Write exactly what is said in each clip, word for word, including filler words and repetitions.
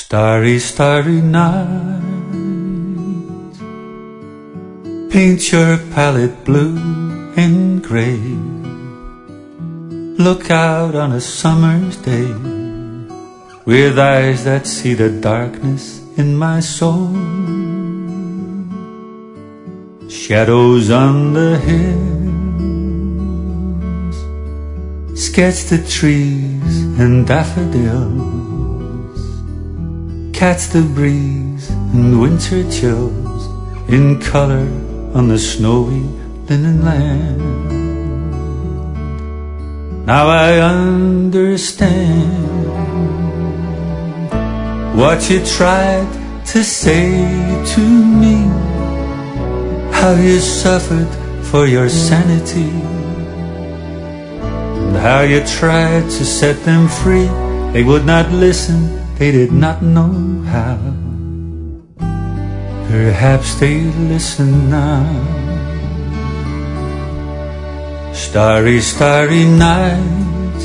Starry, starry night, paint your palette blue and gray. Look out on a summer's day with eyes that see the darkness in my soul. Shadows on the hills, sketch the trees and daffodils, catch the breeze and winter chills in color on the snowy linen land. Now I understand what you tried to say to me, how you suffered for your sanity, and how you tried to set them free. They would not listen, they did not know how. Perhaps they listen now. Starry, starry night,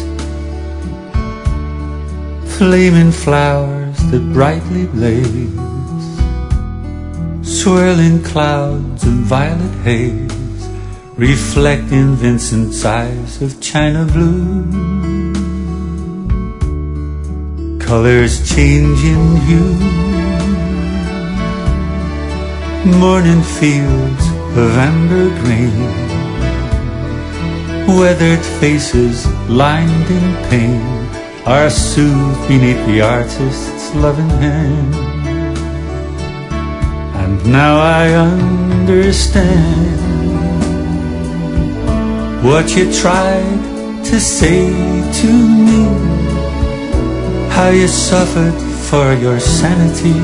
flaming flowers that brightly blaze, swirling clouds of violet haze, reflecting Vincent's eyes of china blue. Colors changing hue, morning fields of amber green, weathered faces lined in pain are soothed beneath the artist's loving hand. And now I understand what you tried to say to me, how you suffered for your sanity,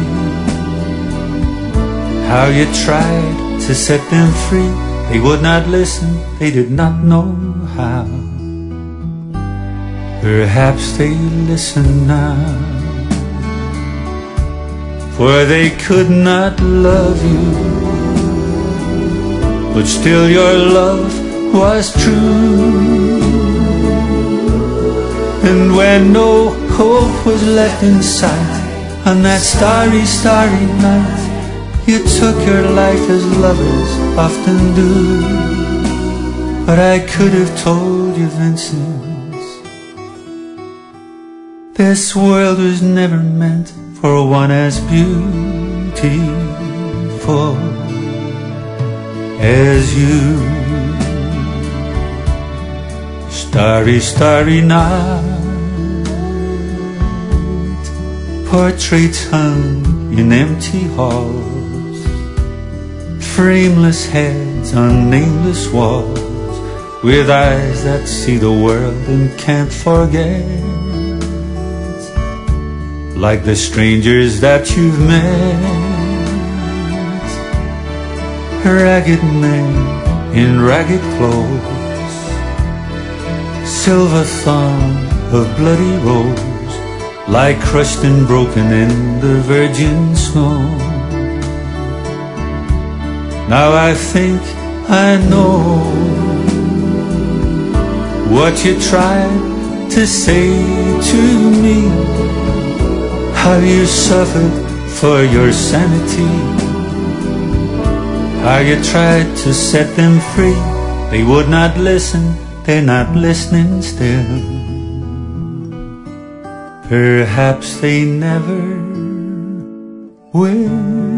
how you tried to set them free. They would not listen, they did not know how. Perhaps they listen now, for they could not love you, but still your love was true. And when no hope was left in sight on that starry, starry night, you took your life as lovers often do. But I could have told you, Vincent, this world was never meant for one as beautiful as you. Starry, starry night, portraits hung in empty halls, frameless heads on nameless walls, with eyes that see the world and can't forget, like the strangers that you've met, ragged men in ragged clothes, silver thorn of bloody rose, lie crushed and broken in the virgin snow. Now I think I know what you tried to say to me, how you suffered for your sanity, how you tried to set them free. They would not listen, they're not listening still. Perhaps they never will.